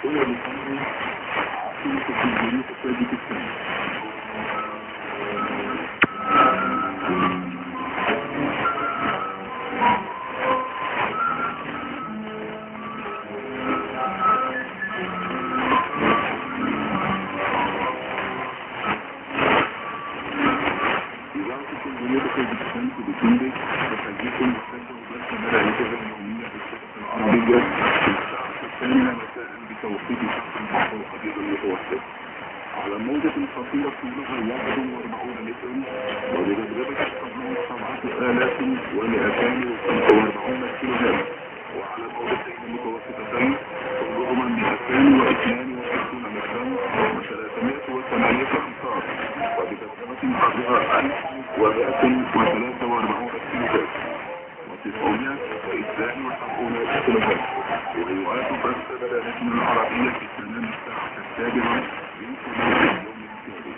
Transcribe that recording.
هو بيسمي عاصمة الجمهورية طاجيكستان. جمهورية طاجيكستان بتندرج بحديث مستخدم ذات ملاعبها اليومية في الشرق العربية في الساعة 8 مساء بتوقيت شرق البحر الأبيض المتوسط على موجة قصيرة طولها 41 مترا وبجاذبية تقدر 7245 كيلو هرتز، وعلى موجتين متوسطتين طولهما 262 مترا و308 أمتار وبجاذبية قدرها 1143 كيلو هرتز و972 كيلو هرتز. ويعاد بث بلداتنا العربية في تمام الساعة 7 من صباح اليوم التالي.